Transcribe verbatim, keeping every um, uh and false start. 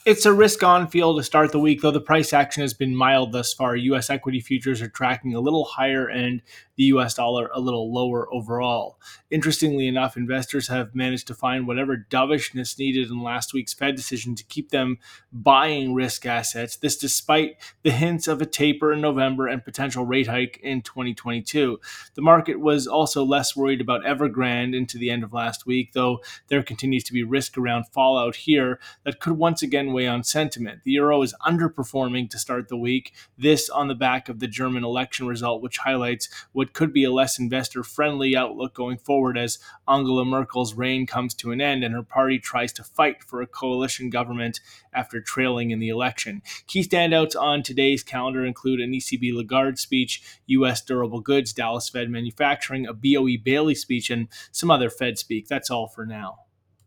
It's a risk-on feel to start the week, though the price action has been mild thus far. U S equity futures are tracking a little higher and the U S dollar a little lower overall. Interestingly enough, investors have managed to find whatever dovishness needed in last week's Fed decision to keep them buying risk assets. This despite the hints of a taper in November and potential rate hike in twenty twenty-two. The market was also less worried about Evergrande into the end of last week, though there continues to be risk around fallout here that could once again weigh on sentiment. The euro is underperforming to start the week, this on the back of the German election result, which highlights what could be a less investor friendly outlook going forward as Angela Merkel's reign comes to an end and her party tries to fight for a coalition government after trailing in the election. Key standouts on today's calendar include an E C B Lagarde speech, U S durable goods, Dallas Fed manufacturing, a B O E Bailey speech, and some other Fed speak. That's all for now.